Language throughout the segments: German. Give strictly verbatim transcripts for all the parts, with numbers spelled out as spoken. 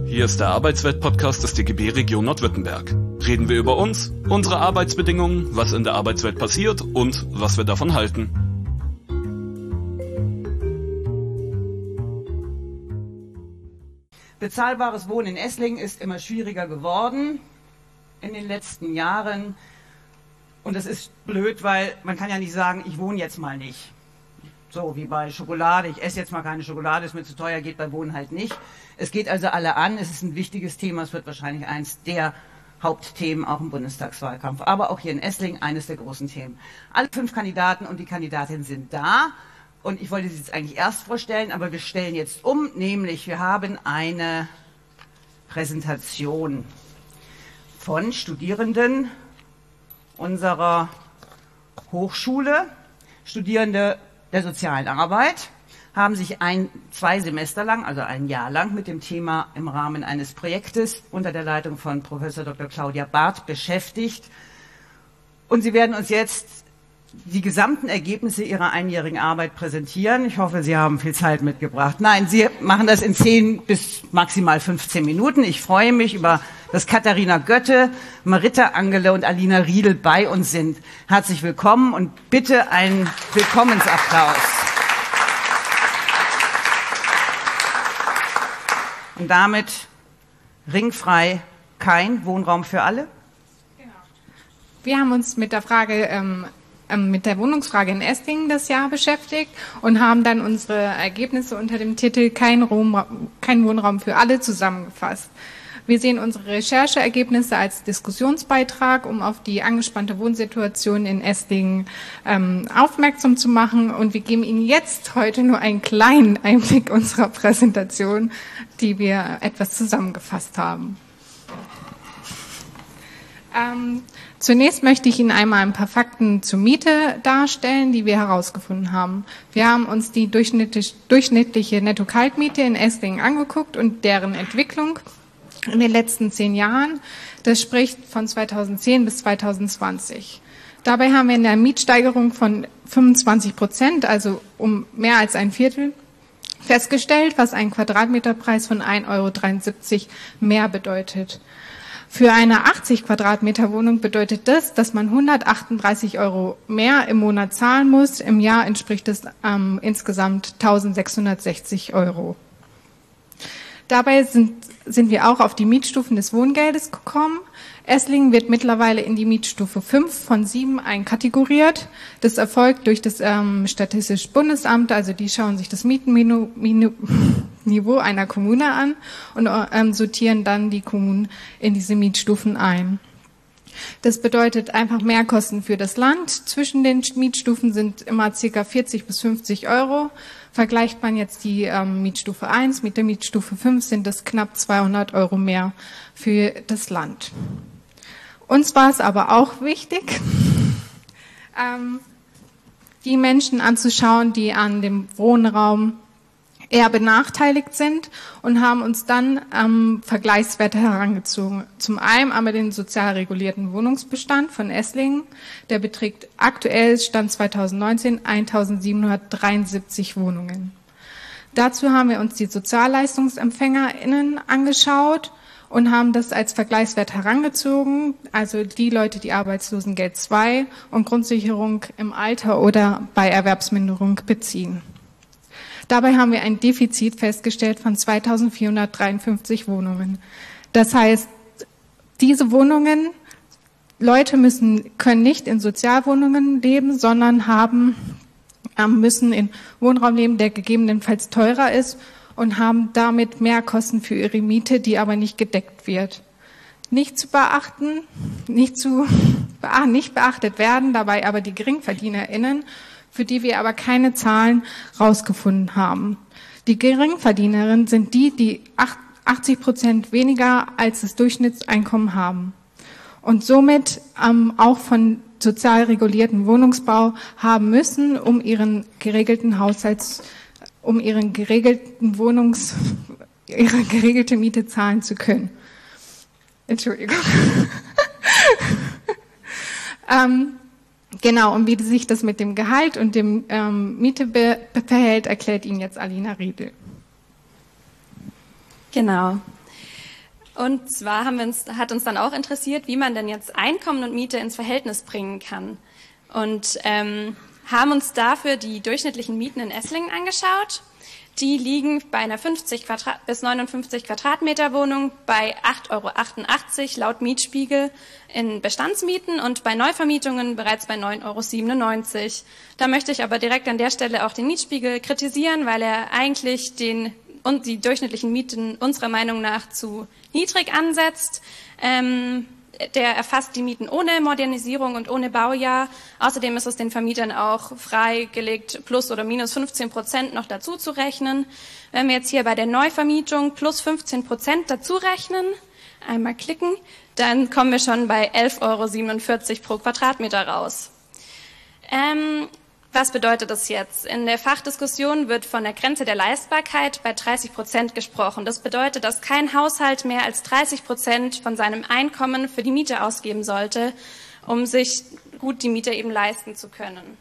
Hier ist der Arbeitswelt-Podcast des D G B Region Nordwürttemberg. Reden wir über uns, unsere Arbeitsbedingungen, was in der Arbeitswelt passiert und was wir davon halten. Bezahlbares Wohnen in Esslingen ist immer schwieriger geworden in den letzten Jahren. Und das ist blöd, weil man kann ja nicht sagen, ich wohne jetzt mal nicht. So wie bei Schokolade, ich esse jetzt mal keine Schokolade, ist mir zu teuer, geht bei Wohnen halt nicht. Es geht also alle an, es ist ein wichtiges Thema, es wird wahrscheinlich eins der Hauptthemen auch im Bundestagswahlkampf, aber auch hier in Esslingen eines der großen Themen. Alle fünf Kandidaten und die Kandidatin sind da und ich wollte sie jetzt eigentlich erst vorstellen, aber wir stellen jetzt um, nämlich wir haben eine Präsentation von Studierenden unserer Hochschule, Studierende der sozialen Arbeit, haben sich ein, zwei Semester lang, also ein Jahr lang, mit dem Thema im Rahmen eines Projektes unter der Leitung von Professor Doktor Claudia Barth beschäftigt. Und sie werden uns jetzt die gesamten Ergebnisse ihrer einjährigen Arbeit präsentieren. Ich hoffe, Sie haben viel Zeit mitgebracht. Nein, Sie machen das in zehn bis maximal fünfzehn Minuten. Ich freue mich über, dass Katharina Götte, Maritta Angele und Alina Riedel bei uns sind. Herzlich willkommen und bitte einen Willkommensapplaus. Und damit ringfrei kein Wohnraum für alle? Genau. Wir haben uns mit der Frage, ähm, mit der Wohnungsfrage in Esslingen das Jahr beschäftigt und haben dann unsere Ergebnisse unter dem Titel Kein, Raum, kein Wohnraum für alle zusammengefasst. Wir sehen unsere Rechercheergebnisse als Diskussionsbeitrag, um auf die angespannte Wohnsituation in Esslingen ähm, aufmerksam zu machen. Und wir geben Ihnen jetzt heute nur einen kleinen Einblick unserer Präsentation, die wir etwas zusammengefasst haben. Ähm, zunächst möchte ich Ihnen einmal ein paar Fakten zur Miete darstellen, die wir herausgefunden haben. Wir haben uns die durchschnittlich, durchschnittliche Netto-Kaltmiete in Esslingen angeguckt und deren Entwicklung in den letzten zehn Jahren. Das spricht von zweitausendzehn bis zweitausendzwanzig. Dabei haben wir eine Mietsteigerung von fünfundzwanzig Prozent, also um mehr als ein Viertel, festgestellt, was einen Quadratmeterpreis von ein Euro dreiundsiebzig mehr bedeutet. Für eine achtzig Quadratmeter Wohnung bedeutet das, dass man hundertachtunddreißig Euro mehr im Monat zahlen muss. Im Jahr entspricht es ähm, insgesamt eintausendsechshundertsechzig Euro. Dabei sind, sind wir auch auf die Mietstufen des Wohngeldes gekommen. Esslingen wird mittlerweile in die Mietstufe fünf von sieben einkategoriert. Das erfolgt durch das ähm, Statistische Bundesamt, also die schauen sich das Mietenniveau einer Kommune an und ähm, sortieren dann die Kommunen in diese Mietstufen ein. Das bedeutet einfach Mehrkosten für das Land. Zwischen den Mietstufen sind immer ca. vierzig bis fünfzig Euro. Vergleicht man jetzt die ähm, Mietstufe eins mit der Mietstufe fünf, sind das knapp zweihundert Euro mehr für das Land. Uns war es aber auch wichtig, ähm, die Menschen anzuschauen, die an dem Wohnraum eher benachteiligt sind und haben uns dann ähm, Vergleichswerte herangezogen. Zum einen aber den sozial regulierten Wohnungsbestand von Esslingen. Der beträgt aktuell Stand zweitausendneunzehn eintausendsiebenhundertdreiundsiebzig Wohnungen. Dazu haben wir uns die SozialleistungsempfängerInnen angeschaut und haben das als Vergleichswert herangezogen, also die Leute, die Arbeitslosengeld zwei und Grundsicherung im Alter oder bei Erwerbsminderung beziehen. Dabei haben wir ein Defizit festgestellt von zweitausendvierhundertdreiundfünfzig Wohnungen. Das heißt, diese Wohnungen, Leute müssen, können nicht in Sozialwohnungen leben, sondern haben, müssen in Wohnraum leben, der gegebenenfalls teurer ist und haben damit mehr Kosten für ihre Miete, die aber nicht gedeckt wird. Nicht zu beachten, nicht zu, nicht beachtet werden, dabei aber die GeringverdienerInnen, für die wir aber keine Zahlen rausgefunden haben. Die Geringverdienerinnen sind die, die achtzig Prozent weniger als das Durchschnittseinkommen haben und somit ähm, auch von sozial regulierten Wohnungsbau haben müssen, um ihren geregelten Haushalts, um ihren geregelten Wohnungs, ihre geregelte Miete zahlen zu können. Entschuldigung. ähm, Genau, und wie sich das mit dem Gehalt und dem ähm, Miete be- verhält, erklärt Ihnen jetzt Alina Riedel. Genau. Und zwar haben wir uns, hat uns dann auch interessiert, wie man denn jetzt Einkommen und Miete ins Verhältnis bringen kann. Und ähm, haben uns dafür die durchschnittlichen Mieten in Esslingen angeschaut. Die liegen bei einer fünfzig Quadrat bis neunundfünfzig Quadratmeter Wohnung bei acht Euro achtundachtzig laut Mietspiegel in Bestandsmieten und bei Neuvermietungen bereits bei neun Euro siebenundneunzig. Da möchte ich aber direkt an der Stelle auch den Mietspiegel kritisieren, weil er eigentlich den und die durchschnittlichen Mieten unserer Meinung nach zu niedrig ansetzt. Ähm, Der erfasst die Mieten ohne Modernisierung und ohne Baujahr. Außerdem ist es den Vermietern auch freigelegt, plus oder minus fünfzehn Prozent noch dazu zu rechnen. Wenn wir jetzt hier bei der Neuvermietung plus fünfzehn Prozent dazu rechnen, einmal klicken, dann kommen wir schon bei elf Euro siebenundvierzig pro Quadratmeter raus. Ähm, Was bedeutet das jetzt? In der Fachdiskussion wird von der Grenze der Leistbarkeit bei dreißig Prozent gesprochen. Das bedeutet, dass kein Haushalt mehr als dreißig Prozent von seinem Einkommen für die Miete ausgeben sollte, um sich gut die Miete eben leisten zu können.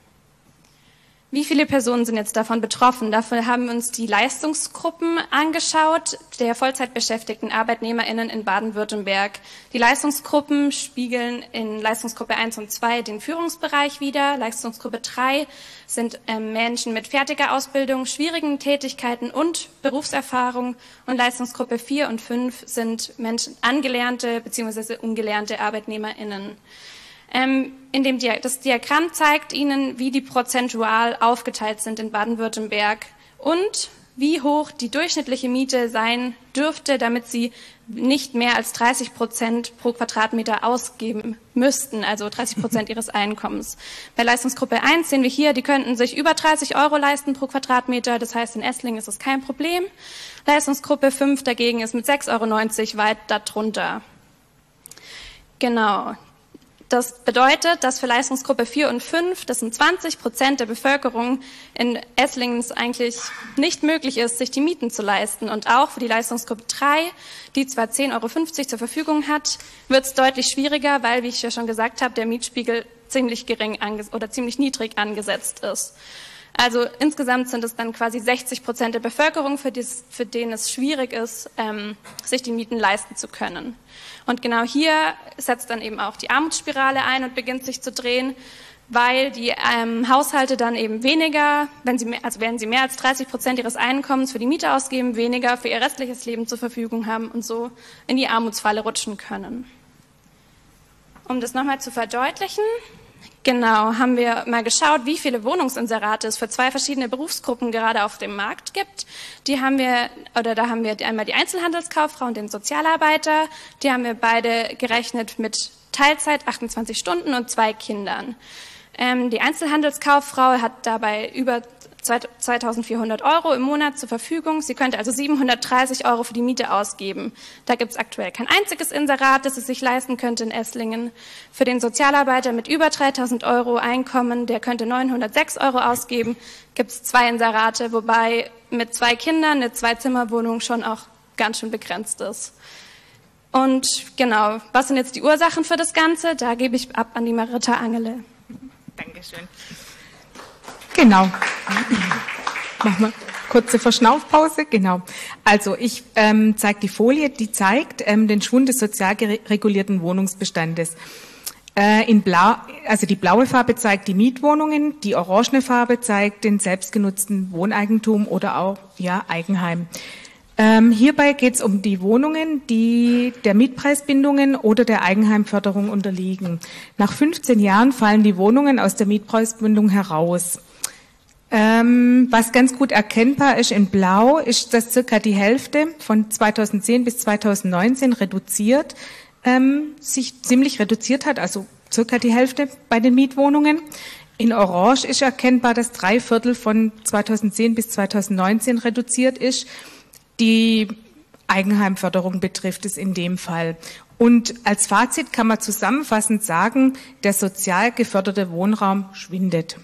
Wie viele Personen sind jetzt davon betroffen? Dafür haben wir uns die Leistungsgruppen angeschaut, der Vollzeitbeschäftigten ArbeitnehmerInnen in Baden-Württemberg. Die Leistungsgruppen spiegeln in Leistungsgruppe eins und zwei den Führungsbereich wider. Leistungsgruppe drei sind äh, Menschen mit fertiger Ausbildung, schwierigen Tätigkeiten und Berufserfahrung. Und Leistungsgruppe vier und fünf sind Menschen, angelernte bzw. ungelernte ArbeitnehmerInnen. Ähm, in dem Dia- das Diagramm zeigt Ihnen, wie die prozentual aufgeteilt sind in Baden-Württemberg und wie hoch die durchschnittliche Miete sein dürfte, damit Sie nicht mehr als dreißig Prozent pro Quadratmeter ausgeben müssten, also dreißig Prozent Ihres Einkommens. Bei Leistungsgruppe eins sehen wir hier, die könnten sich über dreißig Euro leisten pro Quadratmeter, das heißt in Esslingen ist das kein Problem. Leistungsgruppe fünf dagegen ist mit sechs Euro neunzig weit darunter. Genau. Das bedeutet, dass für Leistungsgruppe vier und fünf, das sind zwanzig Prozent der Bevölkerung in Esslingen, es eigentlich nicht möglich ist, sich die Mieten zu leisten. Und auch für die Leistungsgruppe drei, die zwar zehn Euro fünfzig zur Verfügung hat, wird es deutlich schwieriger, weil, wie ich ja schon gesagt habe, der Mietspiegel ziemlich gering ange- oder ziemlich niedrig angesetzt ist. Also insgesamt sind es dann quasi sechzig Prozent der Bevölkerung, für, dies, für denen es schwierig ist, ähm, sich die Mieten leisten zu können. Und genau hier setzt dann eben auch die Armutsspirale ein und beginnt sich zu drehen, weil die ähm, Haushalte dann eben weniger, wenn sie mehr, also wenn sie mehr als dreißig Prozent ihres Einkommens für die Miete ausgeben, weniger für ihr restliches Leben zur Verfügung haben und so in die Armutsfalle rutschen können. Um das nochmal zu verdeutlichen, genau, haben wir mal geschaut, wie viele Wohnungsinserate es für zwei verschiedene Berufsgruppen gerade auf dem Markt gibt. Die haben wir, oder da haben wir einmal die Einzelhandelskauffrau und den Sozialarbeiter. Die haben wir beide gerechnet mit Teilzeit, achtundzwanzig Stunden und zwei Kindern. Ähm, die Einzelhandelskauffrau hat dabei über zweitausendvierhundert Euro im Monat zur Verfügung. Sie könnte also siebenhundertdreißig Euro für die Miete ausgeben. Da gibt es aktuell kein einziges Inserat, das es sich leisten könnte in Esslingen. Für den Sozialarbeiter mit über dreitausend Euro Einkommen, der könnte neunhundertsechs Euro ausgeben, gibt es zwei Inserate, wobei mit zwei Kindern eine Zwei-Zimmer-Wohnung schon auch ganz schön begrenzt ist. Und genau, was sind jetzt die Ursachen für das Ganze? Da gebe ich ab an die Marita Angele. Dankeschön. Genau. Machen wir kurze Verschnaufpause. Genau. Also ich ähm, zeige die Folie, die zeigt ähm, den Schwund des sozial regulierten Wohnungsbestandes. Äh, in Blau, also die blaue Farbe zeigt die Mietwohnungen, die orangene Farbe zeigt den selbstgenutzten Wohneigentum oder auch ja Eigenheim. Ähm, hierbei geht es um die Wohnungen, die der Mietpreisbindungen oder der Eigenheimförderung unterliegen. Nach fünfzehn Jahren fallen die Wohnungen aus der Mietpreisbindung heraus. Ähm, was ganz gut erkennbar ist in Blau, ist, dass circa die Hälfte von zweitausendzehn bis zweitausendneunzehn reduziert, ähm, sich ziemlich reduziert hat, also circa die Hälfte bei den Mietwohnungen. In Orange ist erkennbar, dass drei Viertel von zweitausendzehn bis zweitausendneunzehn reduziert ist. Die Eigenheimförderung betrifft es in dem Fall. Und als Fazit kann man zusammenfassend sagen, der sozial geförderte Wohnraum schwindet.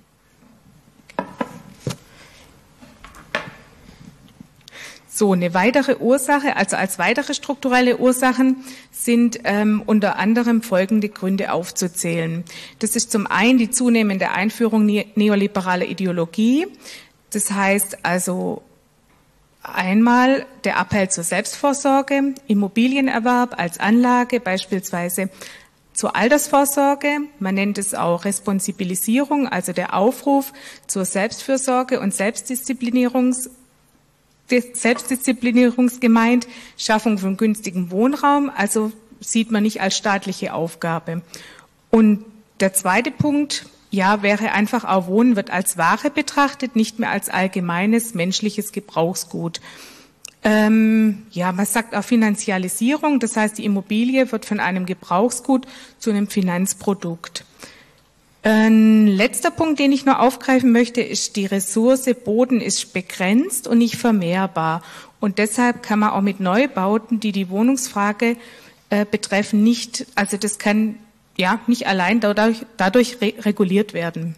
So, eine weitere Ursache, also als weitere strukturelle Ursachen sind ähm, unter anderem folgende Gründe aufzuzählen. Das ist zum einen die zunehmende Einführung ne- neoliberaler Ideologie. Das heißt also einmal der Appell zur Selbstvorsorge, Immobilienerwerb als Anlage, beispielsweise zur Altersvorsorge. Man nennt es auch Responsibilisierung, also der Aufruf zur Selbstfürsorge und Selbstdisziplinierungs Selbstdisziplinierungsgemeint, Schaffung von günstigem Wohnraum, also sieht man nicht als staatliche Aufgabe. Und der zweite Punkt, ja, wäre einfach auch Wohnen wird als Ware betrachtet, nicht mehr als allgemeines menschliches Gebrauchsgut. Ähm, ja, man sagt auch Finanzialisierung, das heißt, die Immobilie wird von einem Gebrauchsgut zu einem Finanzprodukt. Ein letzter Punkt, den ich noch aufgreifen möchte, ist, die Ressource Boden ist begrenzt und nicht vermehrbar. Und deshalb kann man auch mit Neubauten, die die Wohnungsfrage äh, betreffen, nicht, also das kann ja nicht allein dadurch, dadurch re reguliert werden.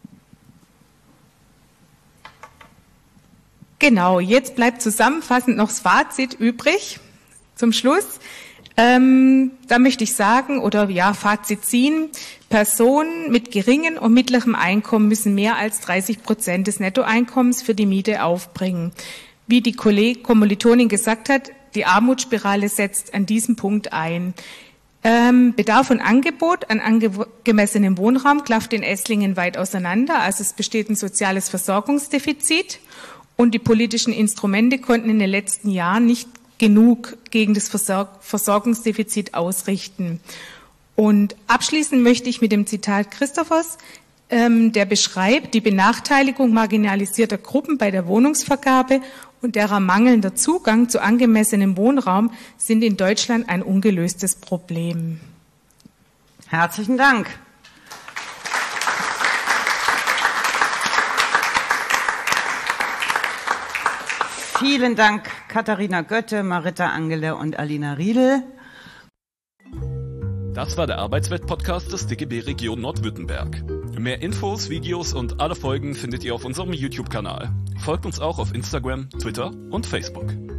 Genau, jetzt bleibt zusammenfassend noch das Fazit übrig zum Schluss. Ähm, da möchte ich sagen, oder ja, Fazit ziehen, Personen mit geringem und mittlerem Einkommen müssen mehr als dreißig Prozent des Nettoeinkommens für die Miete aufbringen. Wie die Kolleg Kommilitonin gesagt hat, die Armutsspirale setzt an diesem Punkt ein. Ähm, Bedarf und Angebot an angemessenem Wohnraum klafft in Esslingen weit auseinander, also es besteht ein soziales Versorgungsdefizit und die politischen Instrumente konnten in den letzten Jahren nicht genug gegen das Versorgungsdefizit ausrichten. Und abschließend möchte ich mit dem Zitat Christophers, ähm, der beschreibt die Benachteiligung marginalisierter Gruppen bei der Wohnungsvergabe und deren mangelnder Zugang zu angemessenem Wohnraum sind in Deutschland ein ungelöstes Problem. Herzlichen Dank. Vielen Dank, Katharina Götte, Marita Angele und Alina Riedel. Das war der Arbeitswelt-Podcast des D G B Region Nordwürttemberg. Mehr Infos, Videos und alle Folgen findet ihr auf unserem YouTube-Kanal. Folgt uns auch auf Instagram, Twitter und Facebook.